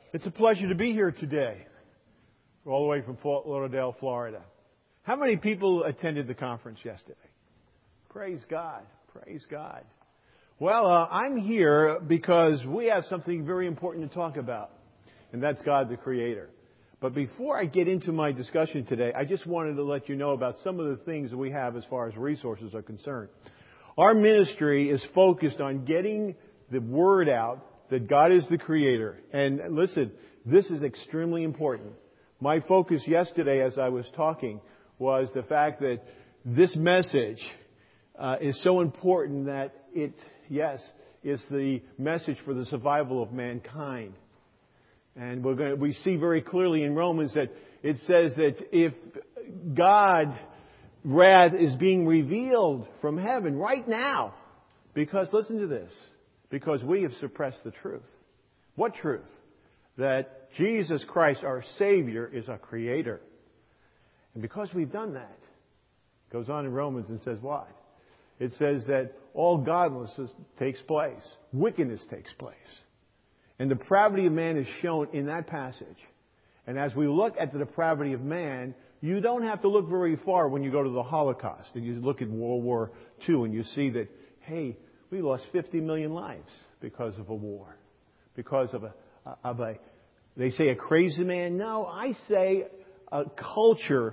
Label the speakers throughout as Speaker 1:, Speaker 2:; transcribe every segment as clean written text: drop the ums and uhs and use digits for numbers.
Speaker 1: It's a pleasure to be here today, all the way from Fort Lauderdale, Florida. How many people attended the conference yesterday? Praise God. Praise God. Well, I'm here because we have something very important to talk about, and that's God the Creator. But before I get into my discussion today, I just wanted to let you know about some of the things that we have as far as resources are concerned. Our ministry is focused on getting the word out that God is the Creator. And listen, this is extremely important. My focus yesterday as I was talking was the fact that this message is so important that it, yes, is the message for the survival of mankind. And we see very clearly in Romans that it says that if God's wrath is being revealed from heaven right now, because, listen to this, because we have suppressed the truth. What truth? That Jesus Christ, our Savior, is our Creator. And because we've done that, it goes on in Romans and says what? It says that all godlessness takes place. Wickedness takes place. And the depravity of man is shown in that passage. And as we look at the depravity of man, you don't have to look very far when you go to the Holocaust. And you look at World War II and you see that, hey, we lost 50 million lives because of a war. Because of a they say a crazy man. No, I say a culture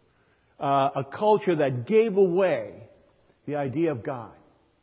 Speaker 1: that gave away the idea of God.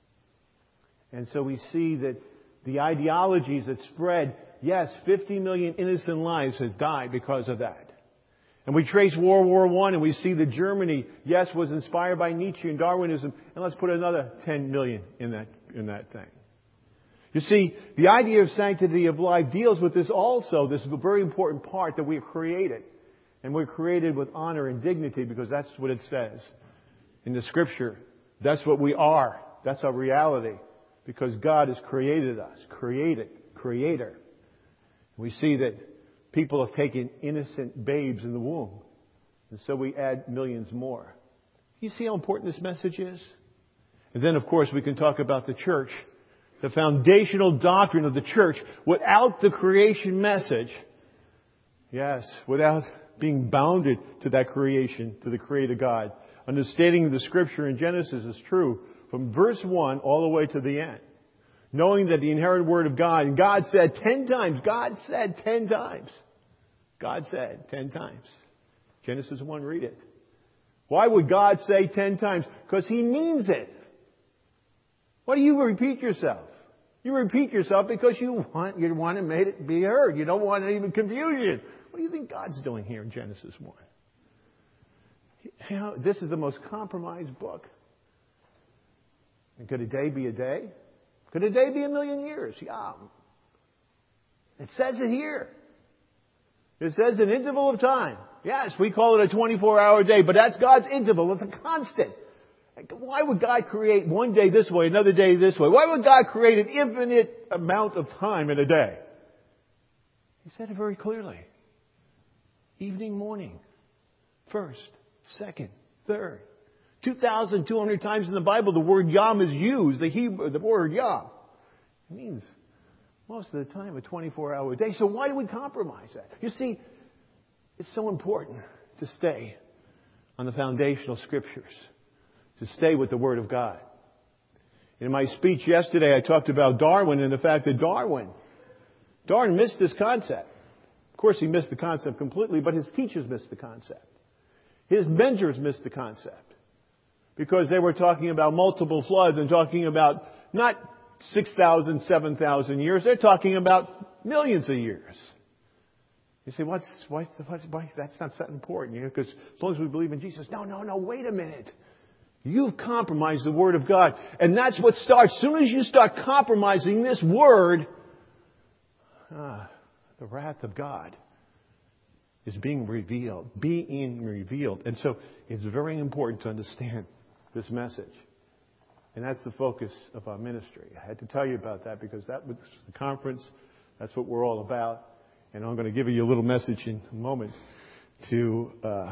Speaker 1: And so we see that the ideologies that spread, yes, 50 million innocent lives have died because of that. And we trace World War I and we see that Germany, yes, was inspired by Nietzsche and Darwinism. And let's put another 10 million in that thing. You see, the idea of sanctity of life deals with this also, this very important part that we're created. And we're created with honor and dignity because that's what it says in the Scripture. That's what we are. That's our reality. Because God has created us. Creator. We see that people have taken innocent babes in the womb. And so we add millions more. You see how important this message is? And then, of course, we can talk about the church. The foundational doctrine of the church. Without the creation message. Yes, without being bounded to that creation, to the Creator God. Understanding the Scripture in Genesis is true from verse 1 all the way to the end. Knowing that the inherent Word of God, and God said 10 times. God said 10 times. God said 10 times. Genesis 1, read it. Why would God say 10 times? Because He means it. Why do you repeat yourself? You repeat yourself because you want to make it be heard. You don't want any confusion. What do you think God's doing here in Genesis 1? You know, this is the most compromised book. And could a day be a day? Could a day be a million years? Yeah. It says it here. It says an interval of time. Yes, we call it a 24-hour day, but that's God's interval. It's a constant. Why would God create one day this way, another day this way? Why would God create an infinite amount of time in a day? He said it very clearly. Evening, morning. First, second, third. 2,200 times in the Bible the word Yom is used. The word Yom. It means most of the time a 24-hour day. So why do we compromise that? You see, it's so important to stay on the foundational Scriptures. To stay with the Word of God. In my speech yesterday, I talked about Darwin and the fact that Darwin missed this concept. Of course, he missed the concept completely, but his teachers missed the concept. His mentors missed the concept. Because they were talking about multiple floods and talking about not 6,000, 7,000 years. They're talking about millions of years. You say, why that's not so important, you know, because as long as we believe in Jesus. No, wait a minute. You've compromised the Word of God. And that's what starts. As soon as you start compromising this Word, the wrath of God is being revealed. And so it's very important to understand this message. And that's the focus of our ministry. I had to tell you about that because that was the conference. That's what we're all about. And I'm going to give you a little message in a moment to,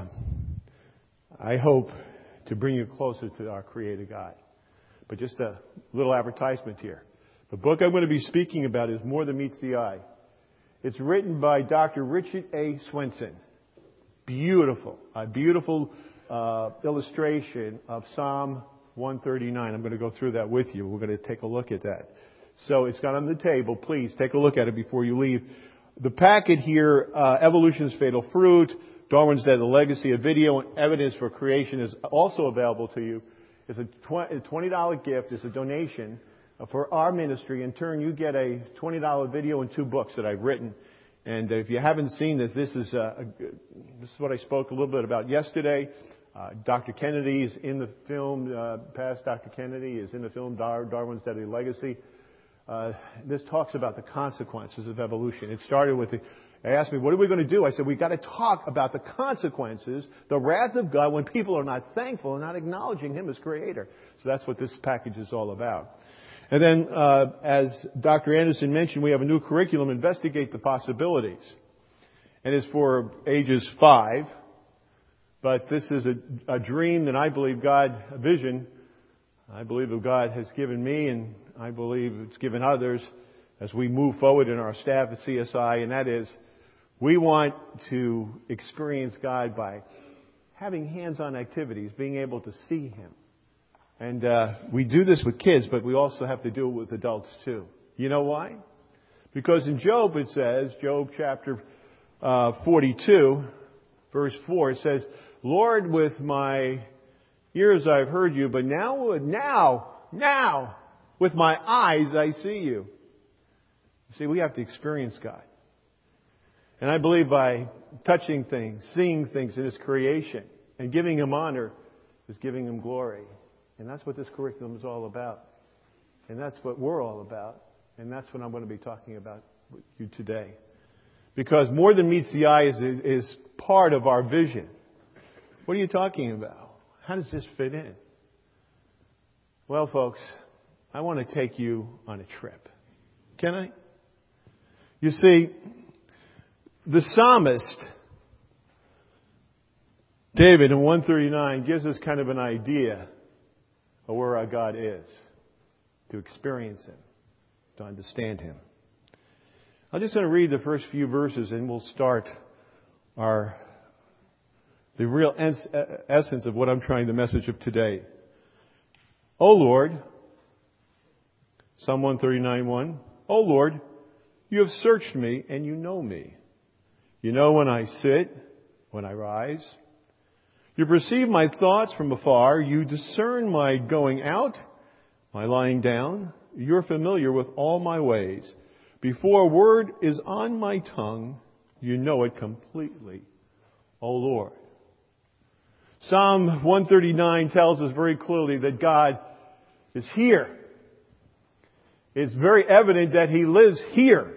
Speaker 1: I hope, to bring you closer to our Creator God. But just a little advertisement here. The book I'm going to be speaking about is More Than Meets the Eye. It's written by Dr. Richard A. Swenson. Beautiful. A beautiful illustration of Psalm 139. I'm going to go through that with you. We're going to take a look at that. So it's got on the table. Please take a look at it before you leave. The packet here, Evolution's Fatal Fruit, Darwin's Dead, The Legacy, a video and evidence for creation is also available to you. It's a $20 gift. It's a donation for our ministry. In turn, you get a $20 video and 2 books that I've written. And if you haven't seen this, this is what I spoke a little bit about yesterday. Dr. Kennedy is in the film. Past Dr. Kennedy is in the film Darwin's Dead, The Legacy. This talks about the consequences of evolution. It started with they asked me, what are we going to do? I said, we've got to talk about the consequences, the wrath of God when people are not thankful and not acknowledging Him as Creator. So that's what this package is all about. And then, as Dr. Anderson mentioned, we have a new curriculum, Investigate the Possibilities. And it's for ages 5. But this is a dream that I believe a vision, I believe that God has given me, and I believe it's given others as we move forward in our staff at CSI, and that is, we want to experience God by having hands-on activities, being able to see Him. And we do this with kids, but we also have to do it with adults too. You know why? Because in Job it says, Job chapter 42, verse 4, it says, Lord, with my ears I've heard you, but now, with my eyes I see you. See, we have to experience God. And I believe by touching things, seeing things in His creation, and giving Him honor is giving Him glory. And that's what this curriculum is all about. And that's what we're all about. And that's what I'm going to be talking about with you today. Because more than meets the eye is part of our vision. What are you talking about? How does this fit in? Well, folks, I want to take you on a trip. Can I? You see, the psalmist, David in 139, gives us kind of an idea of where our God is, to experience Him, to understand Him. I'm just going to read the first few verses and we'll start the real essence of what I'm trying, the message of today. O Lord, Psalm 139:1, O Lord, you have searched me and you know me. You know when I sit, when I rise. You perceive my thoughts from afar. You discern my going out, my lying down. You're familiar with all my ways. Before a word is on my tongue, you know it completely, O Lord. Psalm 139 tells us very clearly that God is here. It's very evident that He lives here.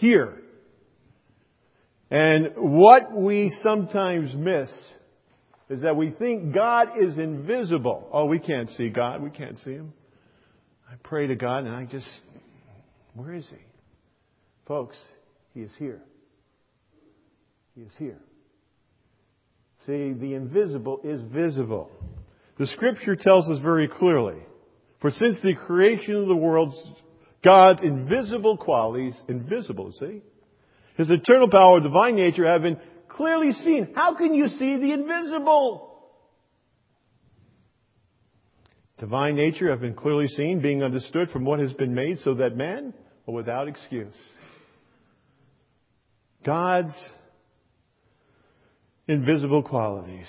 Speaker 1: And what we sometimes miss is that we think God is invisible. Oh, we can't see God. We can't see Him. I pray to God and where is He? Folks, He is here. He is here. See, the invisible is visible. The Scripture tells us very clearly, for since the creation of the world, God's invisible qualities, see? His eternal power, divine nature have been clearly seen. How can you see the invisible? Divine nature have been clearly seen, being understood from what has been made, so that men are without excuse. God's invisible qualities,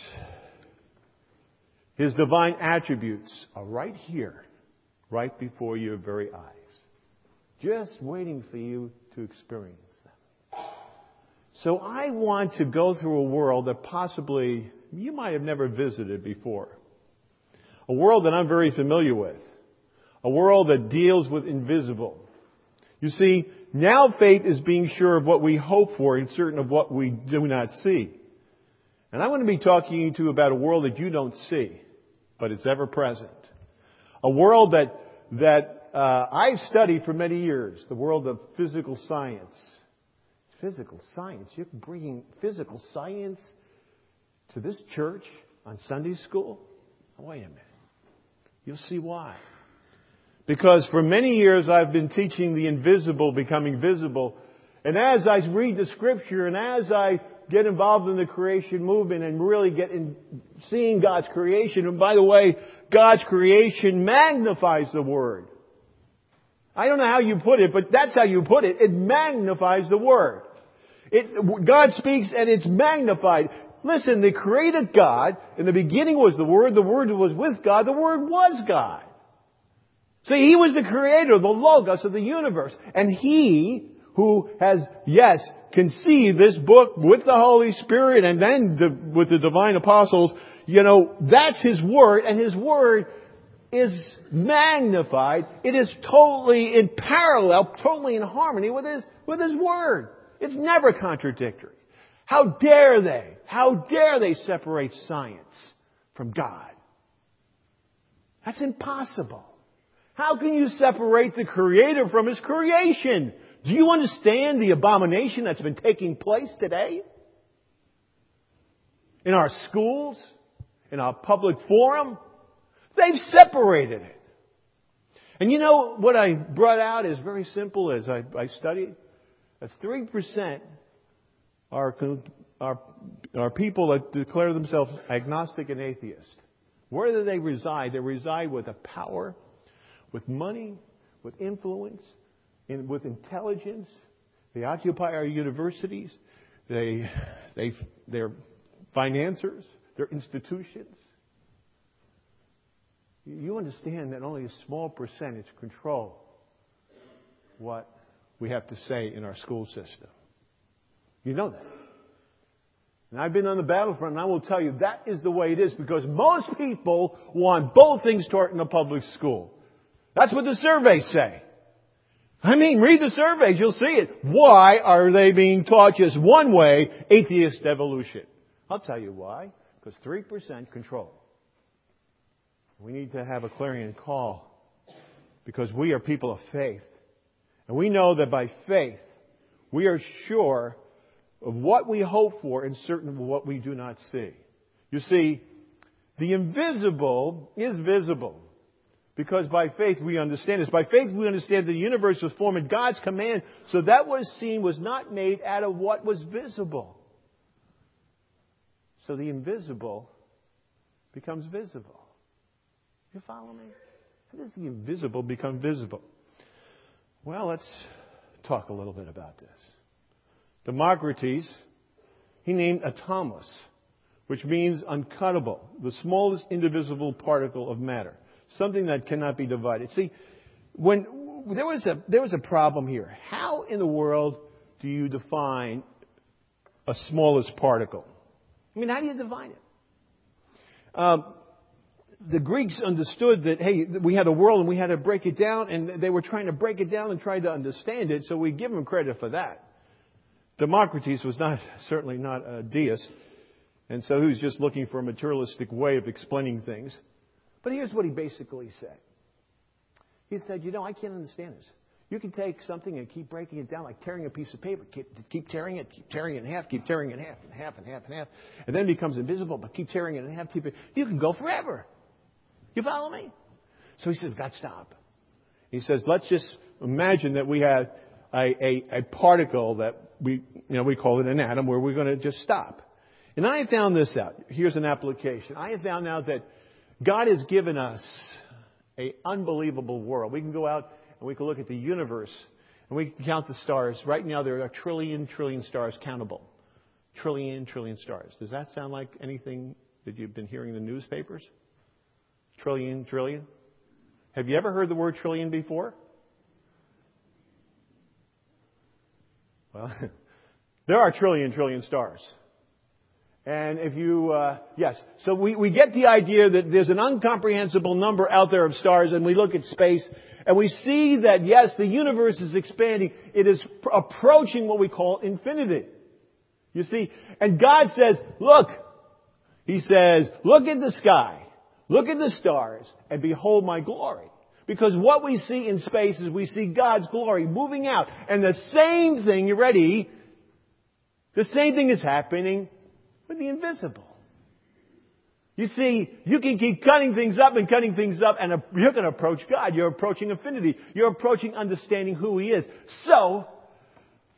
Speaker 1: His divine attributes are right here, right before your very eyes, just waiting for you to experience them. So I want to go through a world that possibly you might have never visited before. A world that I'm very familiar with. A world that deals with invisible. You see, now faith is being sure of what we hope for and certain of what we do not see. And I want to be talking to you about a world that you don't see, but it's ever present. A world that I've studied for many years. The world of physical science. Physical science? You're bringing physical science to this church on Sunday school? Wait a minute. You'll see why. Because for many years I've been teaching the invisible becoming visible. And as I read the Scripture and as I get involved in the creation movement and really get in seeing God's creation, and by the way, God's creation magnifies the Word. I don't know how you put it, but that's how you put it. It magnifies the Word. God speaks and it's magnified. Listen, the created God, in the beginning was the Word was with God, the Word was God. So He was the creator, the Logos of the universe. And He who has, yes, conceived this book with the Holy Spirit and then with the divine apostles, that's His Word, and His Word is magnified. It is totally in parallel, totally in harmony with His Word. It's never contradictory. How dare they? How dare they separate science from God? That's impossible. How can you separate the Creator from His creation? Do you understand the abomination that's been taking place today? In our schools, in our public forum, they've separated it. And what I brought out is very simple as I studied. That's 3% are people that declare themselves agnostic and atheist. Where do they reside? They reside with a power, with money, with influence, with intelligence. They occupy our universities. They're financiers. They're institutions. You understand that only a small percentage control what we have to say in our school system. You know that. And I've been on the battlefront, and I will tell you that is the way it is, because most people want both things taught in a public school. That's what the surveys say. Read the surveys, you'll see it. Why are they being taught just one way, atheist evolution? I'll tell you why. Because 3% control. We need to have a clarion call, because we are people of faith. And we know that by faith, we are sure of what we hope for and certain of what we do not see. You see, the invisible is visible. Because by faith we understand this. By faith we understand the universe was formed at God's command, so that was seen was not made out of what was visible. So the invisible becomes visible. You follow me? How does the invisible become visible? Well, let's talk a little bit about this. Democritus, he named atomos, which means uncuttable, the smallest indivisible particle of matter. Something that cannot be divided. See, when there was a problem here. How in the world do you define a smallest particle? How do you define it? The Greeks understood that, hey, we had a world and we had to break it down, and they were trying to break it down and try to understand it, so we give them credit for that. Democritus was certainly not a deist, and so he was just looking for a materialistic way of explaining things. But here's what he basically said. He said, I can't understand this. You can take something and keep breaking it down like tearing a piece of paper. Keep tearing it in half, keep tearing it in half, and half, and half, and half. And then it becomes invisible, but keep tearing it in half. You can go forever. You follow me? So he says, we've got to stop. He says, let's just imagine that we have a particle that we call it an atom, where we're going to just stop. And I have found this out. Here's an application. I have found out that God has given us an unbelievable world. We can go out and we can look at the universe and we can count the stars. Right now there are trillion stars countable. Trillion stars. Does that sound like anything that you've been hearing in the newspapers? Trillion. Have you ever heard the word trillion before? Well, there are trillion stars. And if you, so we get the idea that there's an incomprehensible number out there of stars, and we look at space, and we see that, yes, the universe is expanding. It is approaching what we call infinity. You see, and God says, look, He says, look at the sky, look at the stars, and behold my glory. Because what we see in space is we see God's glory moving out. And the same thing, you ready? The same thing is happening with the invisible. You see, you can keep cutting things up, and you're going to approach God. You're approaching infinity. You're approaching understanding who He is. So,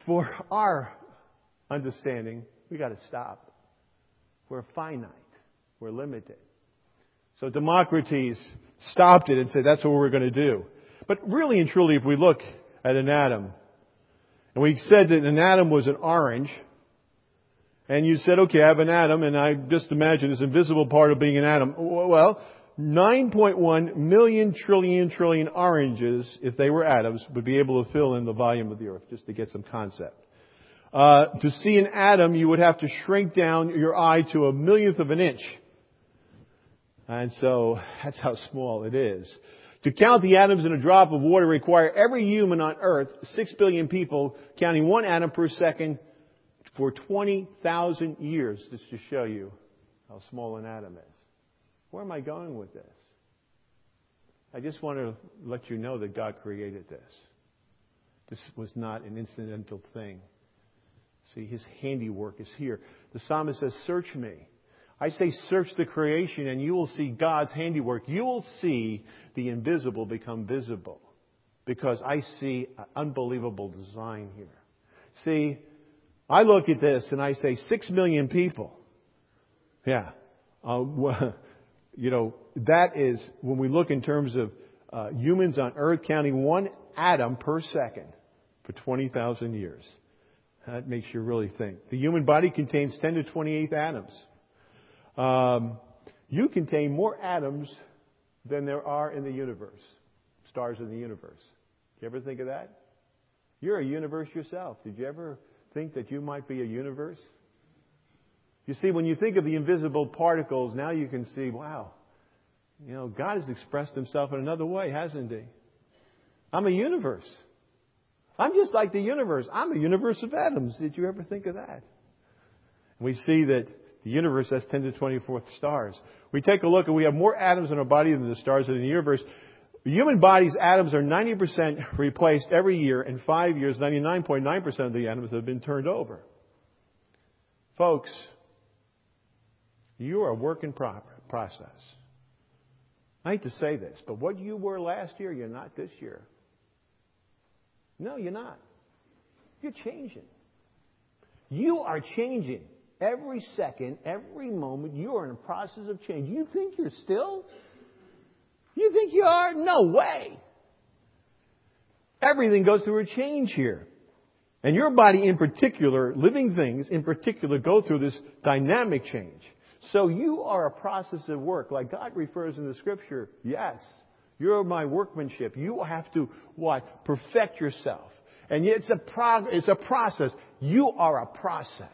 Speaker 1: For our understanding, we got to stop. We're finite. We're limited. So Democritus stopped it and said, that's what we're going to do. But really and truly, if we look at an atom, and we said that an atom was an orange, and you said, okay, I have an atom, and I just imagine this invisible part of being an atom. Well, 9.1 million trillion oranges, if they were atoms, would be able to fill in the volume of the earth, just to get some concept. To see an atom, you would have to shrink down your eye to a millionth of an inch. And so, that's how small it is. To count the atoms in a drop of water require every human on earth, 6 billion people, counting one atom per second for 20,000 years, just to show you how small an atom is. Where am I going with this? I just want to let you know that God created this. This was not an incidental thing. See, His handiwork is here. The psalmist says, search me. I say search the creation and you will see God's handiwork. You will see the invisible become visible. Because I see an unbelievable design here. See, I look at this and I say 6 million people. Yeah. That is, when we look in terms of humans on earth counting one atom per second for 20,000 years. That makes you really think. The human body contains 10 to 28 atoms. You contain more atoms than there are in the universe. Stars in the universe. Did you ever think of that? You're a universe yourself. Did you ever think that you might be a universe? You see, when you think of the invisible particles, now you can see, wow, God has expressed Himself in another way, hasn't He? I'm a universe. I'm just like the universe. I'm a universe of atoms. Did you ever think of that? We see that the universe has 10 to 24 stars. We take a look and we have more atoms in our body than the stars in the universe. The human body's atoms are 90% replaced every year. In 5 years, 99.9% of the atoms have been turned over. Folks, you are a work in process. I hate to say this, but what you were last year, you're not this year. No, you're not. You're changing. You are changing. Every second, every moment, you are in a process of change. You think you're still? You think you are? No way. Everything goes through a change here. And your body in particular, living things in particular, go through this dynamic change. So you are a process of work. Like God refers in the Scripture, yes, you're my workmanship. You have to, what? Perfect yourself. And yet it's a process. You are a process.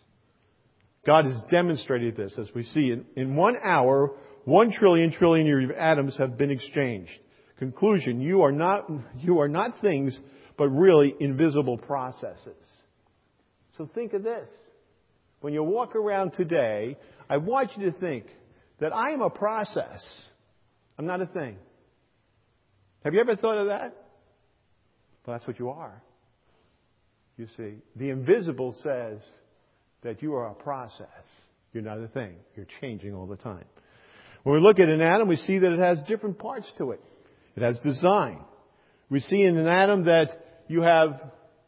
Speaker 1: God has demonstrated this, as we see. In 1 hour, 1 trillion years of atoms have been exchanged. Conclusion, you are not things, but really invisible processes. So think of this. When you walk around today, I want you to think that I am a process. I'm not a thing. Have you ever thought of that? Well, that's what you are. You see, the invisible says that you are a process. You're not a thing. You're changing all the time. When we look at an atom, we see that it has different parts to it. It has design. We see in an atom that you have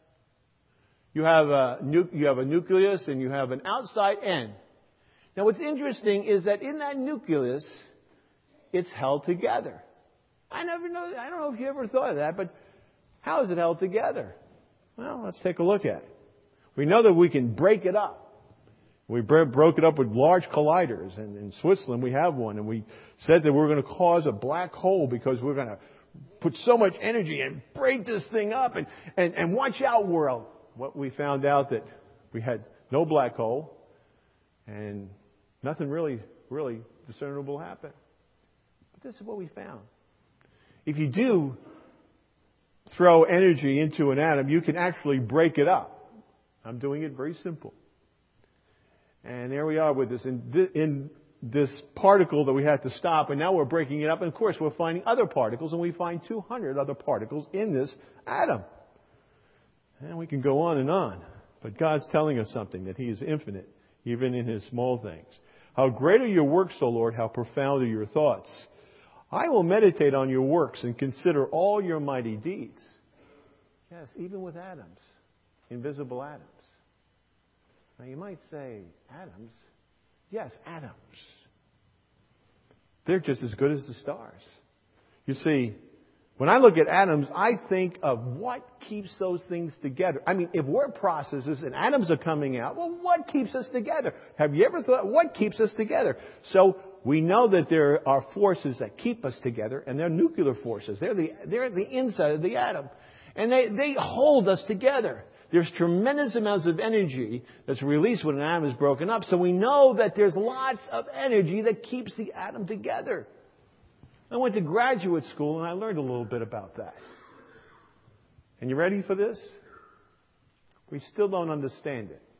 Speaker 1: a nucleus and you have an outside end. Now, what's interesting is that in that nucleus, it's held together. I don't know if you ever thought of that, but how is it held together? Well, let's take a look at it. We know that we can break it up. We broke it up with large colliders, and in Switzerland we have one, and we said that we're going to cause a black hole because we're going to put so much energy and break this thing up, and watch out, world. What we found out that we had no black hole, and nothing really discernible happened. But this is what we found. If you do throw energy into an atom, you can actually break it up. I'm doing it very simple. And there we are with this. In this particle that we had to stop, and now we're breaking it up. And of course, we're finding other particles, and we find 200 other particles in this atom. And we can go on and on. But God's telling us something, that He is infinite, even in His small things. How great are your works, O Lord, how profound are your thoughts. I will meditate on your works and consider all your mighty deeds. Yes, even with atoms. invisible atoms. Now you might say, atoms? Yes, atoms. They're just as good as the stars. You see, when I look at atoms, I think of what keeps those things together. I mean, if we're processes and atoms are coming out, well, what keeps us together? Have you ever thought, what keeps us together? So we know that there are forces that keep us together, and they're nuclear forces. They're the inside of the atom. And they hold us together. There's tremendous amounts of energy that's released when an atom is broken up. So we know that there's lots of energy that keeps the atom together. I went to graduate school and I learned a little bit about that. And you ready for this? We still don't understand it.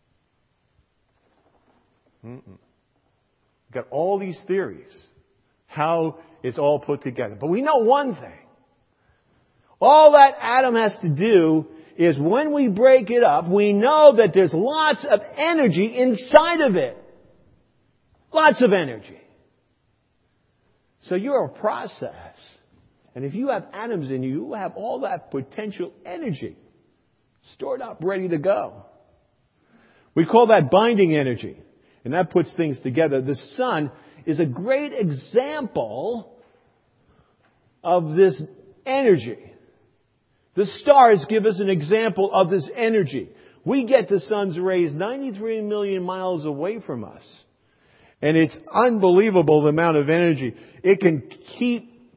Speaker 1: We've got all these theories, how it's all put together. But we know one thing. All that atom has to do is when we break it up, we know that there's lots of energy inside of it. Lots of energy. So you're a process. And if you have atoms in you, you have all that potential energy stored up, ready to go. We call that binding energy. And that puts things together. The sun is a great example of this energy. The stars give us an example of this energy. We get the sun's rays 93 million miles away from us. And it's unbelievable the amount of energy. It can keep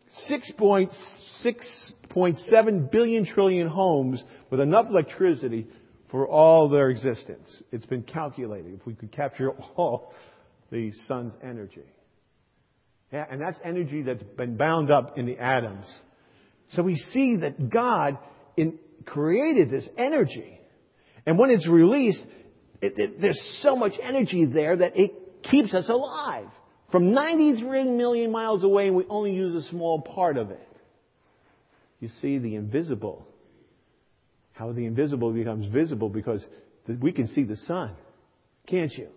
Speaker 1: 6.7 billion trillion homes with enough electricity for all their existence. It's been calculated if we could capture all the sun's energy. Yeah, and that's energy that's been bound up in the atoms. So we see that God created this energy. And when it's released, there's so much energy there that it keeps us alive. From 93 million miles away, and we only use a small part of it. You see the invisible. How the invisible becomes visible because we can see the sun. Can't you?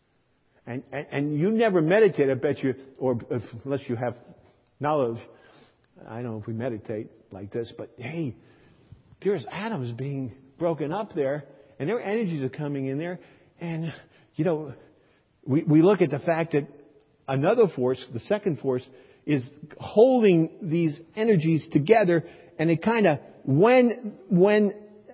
Speaker 1: And you never meditate, I bet you, or unless you have knowledge. I don't know if we meditate like this, but hey, there's atoms being broken up there, and their energies are coming in there. And, you know, we look at the fact that another force, the second force, is holding these energies together, and it kind of, when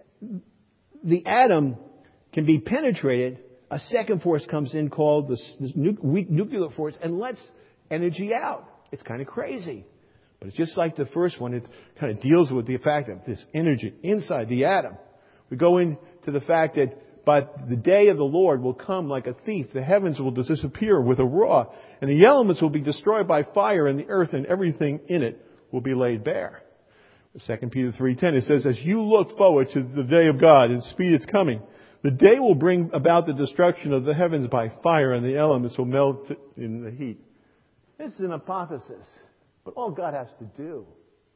Speaker 1: the atom can be penetrated, a second force comes in called this nuclear force and lets energy out. It's kind of crazy. But it's just like the first one, it kind of deals with the fact of this energy inside the atom. We go into the fact that but the day of the Lord will come like a thief. The heavens will disappear with a roar, and the elements will be destroyed by fire, and the earth and everything in it will be laid bare. 2 Peter 3:10, it says, as you look forward to the day of God and speed its coming, the day will bring about the destruction of the heavens by fire, and the elements will melt in the heat. This is an hypothesis. But all God has to do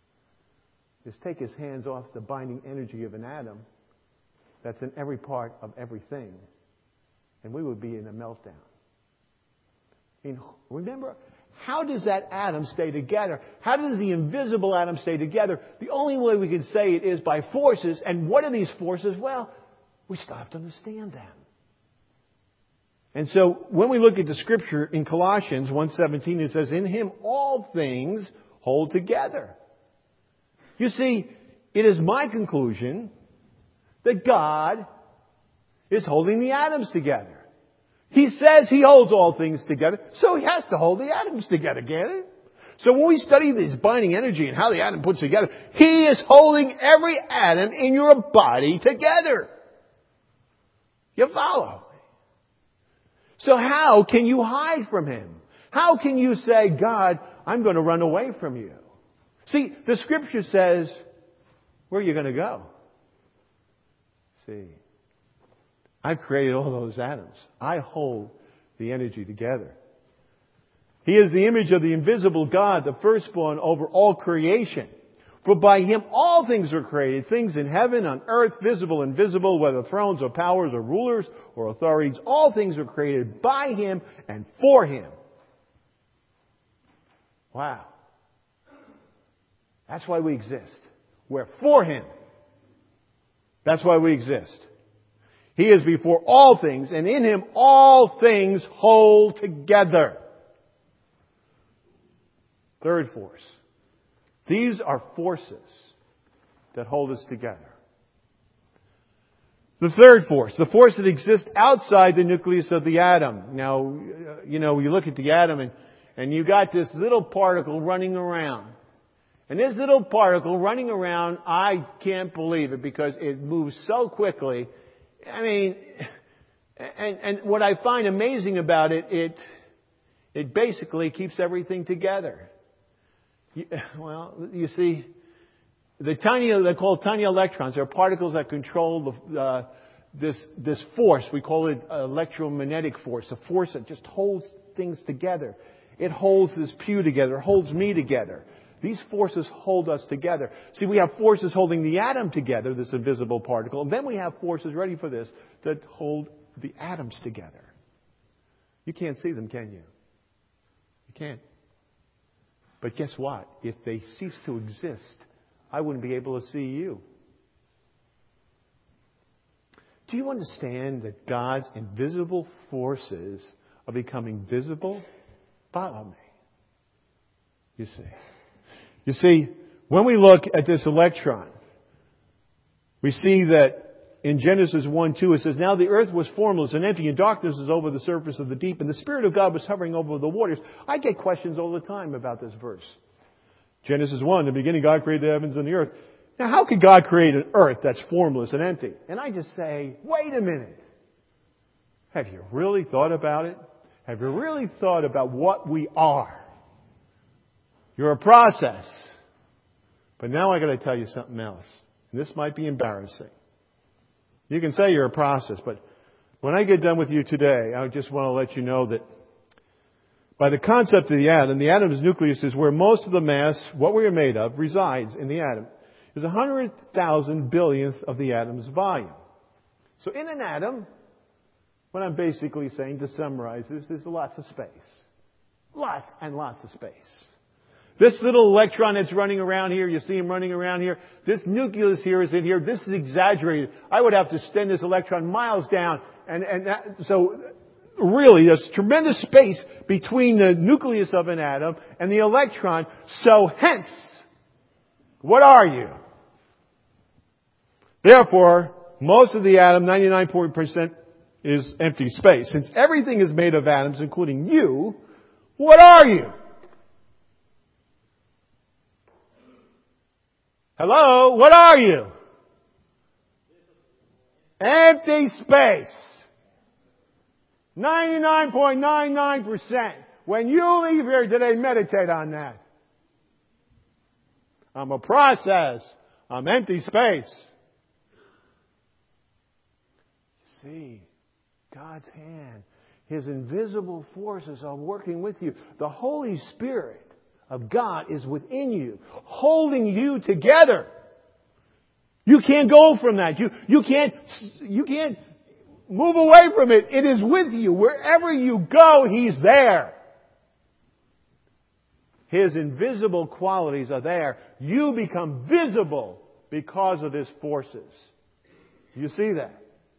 Speaker 1: is take His hands off the binding energy of an atom that's in every part of everything, and we would be in a meltdown. I mean, remember, how does that atom stay together? How does the invisible atom stay together? The only way we can say it is by forces. And what are these forces? Well, we still have to understand them. And so when we look at the scripture in Colossians 1:17, it says, in Him all things hold together. You see, it is my conclusion that God is holding the atoms together. He says He holds all things together, so He has to hold the atoms together, get it? So when we study this binding energy and how the atom puts together, He is holding every atom in your body together. You follow? So how can you hide from Him? How can you say, God, I'm going to run away from you? See, the scripture says, where are you going to go? See, I've created all those atoms. I hold the energy together. He is the image of the invisible God, the firstborn over all creation. For by Him all things are created, things in heaven, on earth, visible and invisible, whether thrones or powers or rulers or authorities. All things are created by Him and for Him. Wow. That's why we exist. We're for Him. That's why we exist. He is before all things, and in Him all things hold together. Third force. These are forces that hold us together. The third force, the force that exists outside the nucleus of the atom. Now, you look at the atom and you got this little particle running around. And this little particle running around, I can't believe it because it moves so quickly. I mean, and what I find amazing about it basically keeps everything together. You see, they're called tiny electrons. They're particles that control this force. We call it electromagnetic force, a force that just holds things together. It holds this pew together, holds me together. These forces hold us together. See, we have forces holding the atom together, this invisible particle, and then we have forces, ready for this, that hold the atoms together. You can't see them, can you? You can't. But guess what? If they cease to exist, I wouldn't be able to see you. Do you understand that God's invisible forces are becoming visible? Follow me. You see, when we look at this electron, we see that in Genesis 1:2 it says, "Now the earth was formless and empty, and darkness was over the surface of the deep, and the Spirit of God was hovering over the waters." I get questions all the time about this verse. Genesis 1, in the beginning God created the heavens and the earth. Now how could God create an earth that's formless and empty? And I just say, wait a minute. Have you really thought about it? Have you really thought about what we are? You're a process. But now I got to tell you something else. And this might be embarrassing. You can say you're a process, but when I get done with you today, I just want to let you know that by the concept of the atom's nucleus is where most of the mass, what we are made of, resides in the atom. Is 100,000 billionth of the atom's volume. So in an atom, what I'm basically saying, to summarize this, is lots of space. Lots and lots of space. This little electron that's running around here, you see him running around here. This nucleus here is in here. This is exaggerated. I would have to send this electron miles down. So really, there's tremendous space between the nucleus of an atom and the electron. So hence, what are you? Therefore, most of the atom, 99%, is empty space. Since everything is made of atoms, including you, what are you? Hello? What are you? Empty space. 99.99%. When you leave here today, meditate on that. I'm a process. I'm empty space. See, God's hand, His invisible forces are working with you. The Holy Spirit of God is within you, holding you together. You can't go from that. You can't move away from it. It is with you. Wherever you go, He's there. His invisible qualities are there. You become visible because of His forces. You see that?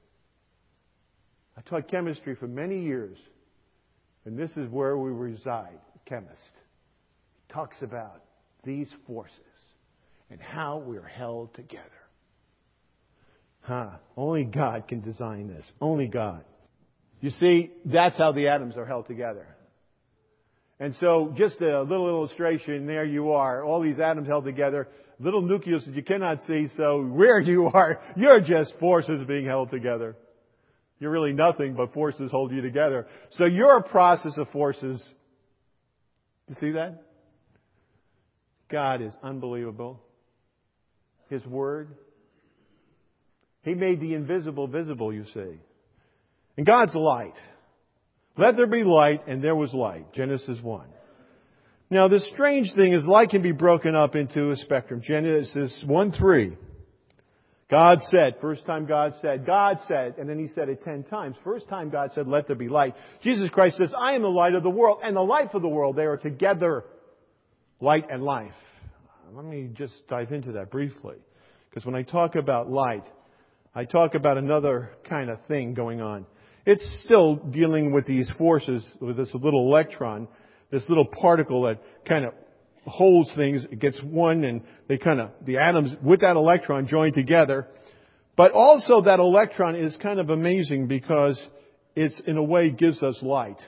Speaker 1: I taught chemistry for many years, and this is where we reside, chemist. He talks about these forces and how we're held together. Only God can design this. Only God. You see, that's how the atoms are held together. And so, just a little illustration, there you are, all these atoms held together, little nucleus that you cannot see, so where you are, you're just forces being held together. You're really nothing but forces hold you together. So you're a process of forces. You see that? God is unbelievable. His Word. He made the invisible visible, you see. And God's light. Let there be light, and there was light. Genesis 1. Now, the strange thing is light can be broken up into a spectrum. Genesis 1:3. God said, first time God said, and then He said it 10 times. First time God said, let there be light. Jesus Christ says, I am the light of the world, and the life of the world. They are together, light and life. Let me just dive into that briefly. Because when I talk about light, I talk about another kind of thing going on. It's still dealing with these forces, with this little electron, this little particle that kind of holds things. It gets one, and the atoms with that electron join together. But also that electron is kind of amazing because it's, in a way, gives us light.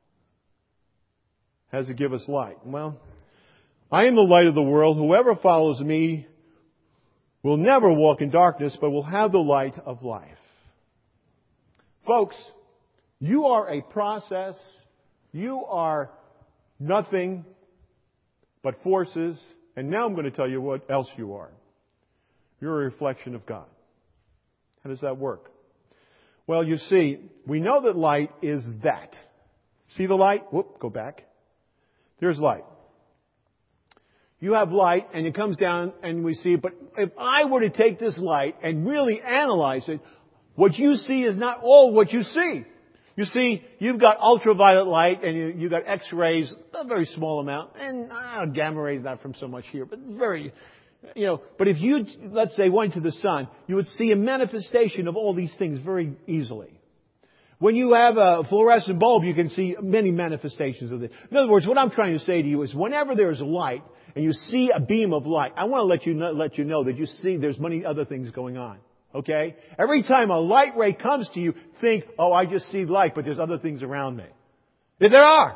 Speaker 1: How does it give us light? Well, I am the light of the world. Whoever follows me will never walk in darkness, but will have the light of life. Folks, you are a process. You are nothing but forces. And now I'm going to tell you what else you are. You're a reflection of God. How does that work? Well, you see, we know that light is that. See the light? Whoop, go back. There's light. You have light, and it comes down, and we see it. But if I were to take this light and really analyze it, what you see is not all what you see. You see, you've got ultraviolet light, and you've got X-rays, a very small amount, and gamma rays, not from so much here, but very, But if you, let's say, went to the sun, you would see a manifestation of all these things very easily. When you have a fluorescent bulb, you can see many manifestations of this. In other words, what I'm trying to say to you is whenever there's light and you see a beam of light, I want to let you know that you see there's many other things going on. Okay? Every time a light ray comes to you, think, oh, I just see light, but there's other things around me. There are.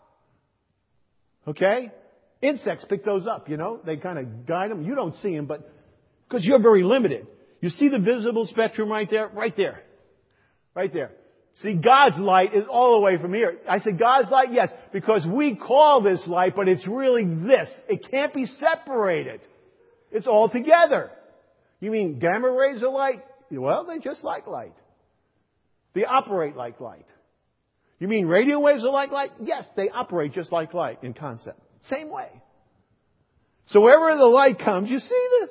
Speaker 1: Okay? Insects pick those up, They kind of guide them. You don't see them, but because you're very limited. You see the visible spectrum right there? Right there. Right there. See, God's light is all the way from here. I said God's light, yes, because we call this light, but it's really this. It can't be separated. It's all together. You mean gamma rays are light? Well, they're just like light. They operate like light. You mean radio waves are like light? Yes, they operate just like light in concept. Same way. So wherever the light comes, you see this.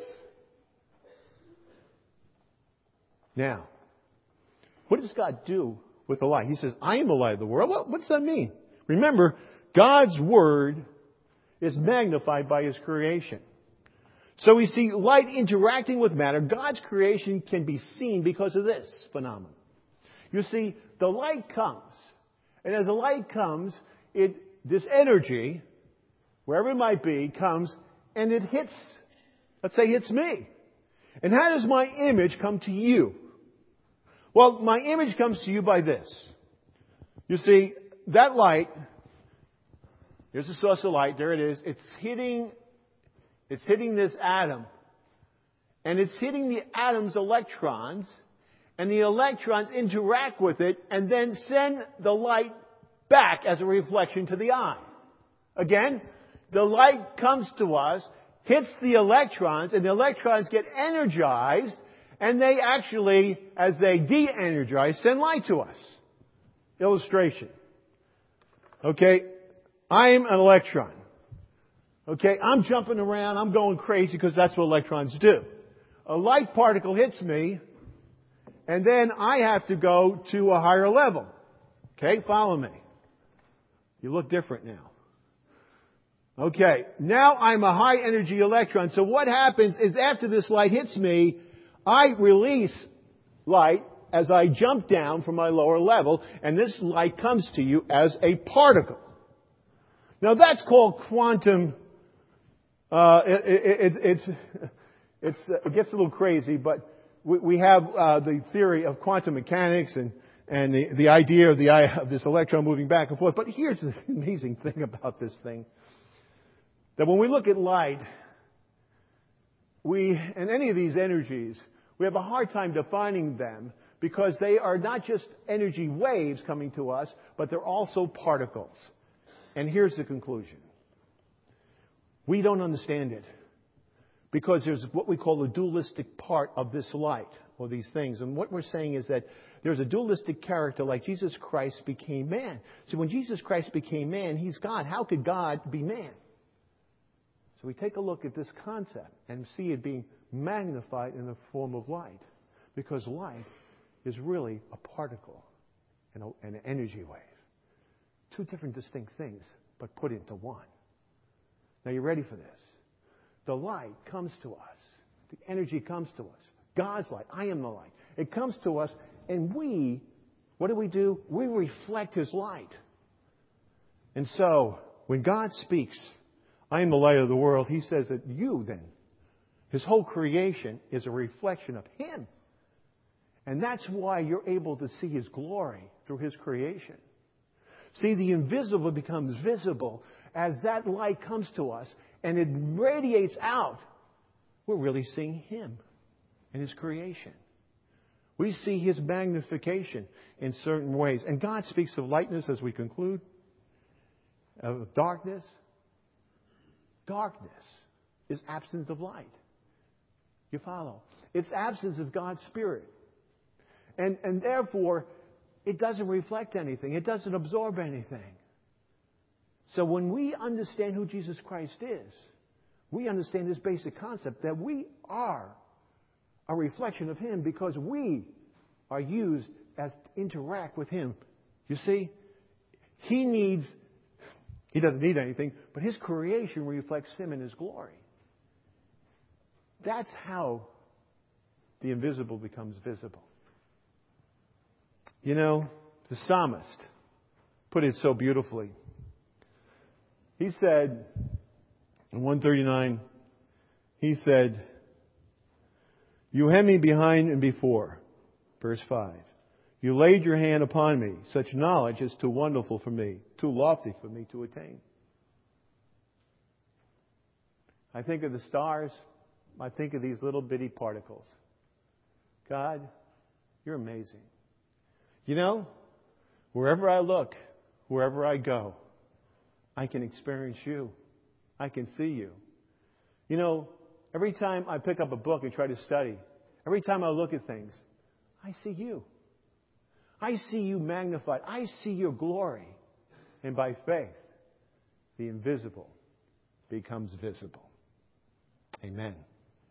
Speaker 1: Now, what does God do with the light? He says, I am the light of the world. Well, what does that mean? Remember, God's Word is magnified by His creation. So we see light interacting with matter. God's creation can be seen because of this phenomenon. You see, the light comes. And as the light comes, this energy, wherever it might be, comes and it hits, let's say hits me. And how does my image come to you? Well, my image comes to you by this. You see, that light, here's the source of light, there it is. It's hitting this atom. And it's hitting the atom's electrons. And the electrons interact with it and then send the light back as a reflection to the eye. Again, the light comes to us, hits the electrons, and the electrons get energized, and they actually, as they de-energize, send light to us. Illustration. Okay, I'm an electron. Okay, I'm jumping around, I'm going crazy because that's what electrons do. A light particle hits me, and then I have to go to a higher level. Okay, follow me. You look different now. Okay, now I'm a high energy electron. So what happens is after this light hits me, I release light as I jump down from my lower level, and this light comes to you as a particle. Now that's called quantum. It gets a little crazy, but we have the theory of quantum mechanics and the idea of this electron moving back and forth. But here's the amazing thing about this thing. That when we look at light, and any of these energies, we have a hard time defining them because they are not just energy waves coming to us, but they're also particles. And here's the conclusion. We don't understand it because there's what we call the dualistic part of this light or these things. And what we're saying is that there's a dualistic character like Jesus Christ became man. So when Jesus Christ became man, He's God. How could God be man? So we take a look at this concept and see it being magnified in the form of light. Because light is really a particle and an energy wave. Two different distinct things, but put into one. Now you're ready for this. The light comes to us. The energy comes to us. God's light. I am the light. It comes to us, and what do? We reflect His light. And so, when God speaks, I am the light of the world, He says that you then, His whole creation is a reflection of Him. And that's why you're able to see His glory through His creation. See, the invisible becomes visible as that light comes to us and it radiates out. We're really seeing Him and His creation. We see His magnification in certain ways. And God speaks of lightness as we conclude, of darkness. Darkness is absence of light. You follow? It's absence of God's Spirit. And therefore, it doesn't reflect anything. It doesn't absorb anything. So when we understand who Jesus Christ is, we understand this basic concept that we are a reflection of Him because we are used as to interact with Him. You see, He doesn't need anything, but His creation reflects Him in His glory. That's how the invisible becomes visible. You know, the psalmist put it so beautifully. He said, in 139, he said, "You hem me behind and before." Verse 5. "You laid your hand upon me. Such knowledge is too wonderful for me, too lofty for me to attain." I think of the stars. I think of these little bitty particles. God, You're amazing. You know, wherever I look, wherever I go, I can experience You. I can see You. You know, every time I pick up a book and try to study, every time I look at things, I see You. I see You magnified. I see Your glory. And by faith, the invisible becomes visible. Amen.